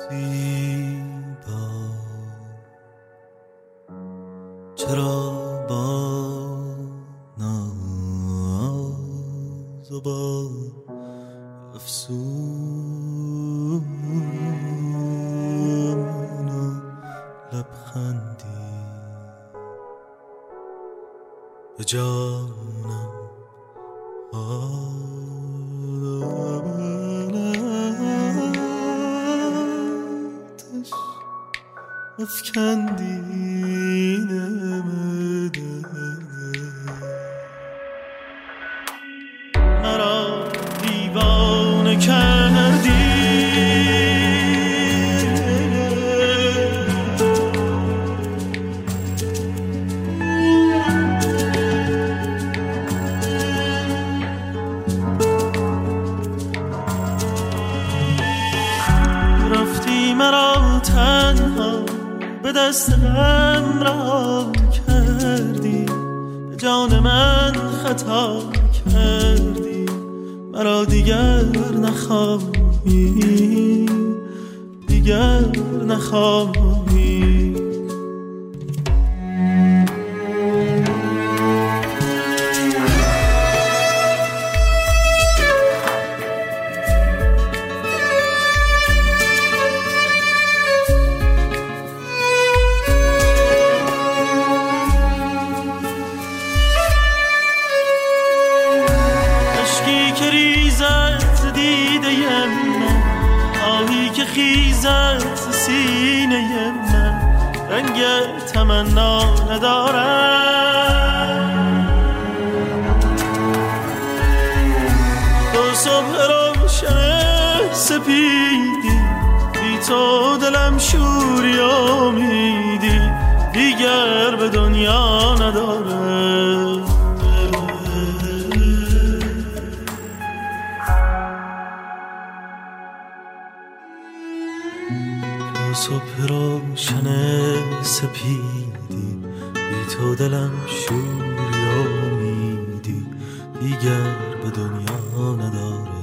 زیبا چرا با ناز و با افسون و لبخندی به جانم آتش افکندی مرا دیوانه کردی رفتی مرا تنها به دست غم رها کردی به جان من خطا کردی مرا دیگر نخواهی دیگر نخواهی که ریزت دیده من آهی که خیزت سینه من رنگ تمنا ندارم تو صبح روشن سپیدی بی تو دلم شوری امیدی دیگر به دنیا ندارم صبح روشن سپیدی بی تو دلم شوری امیدی دیگر به دنیا نداره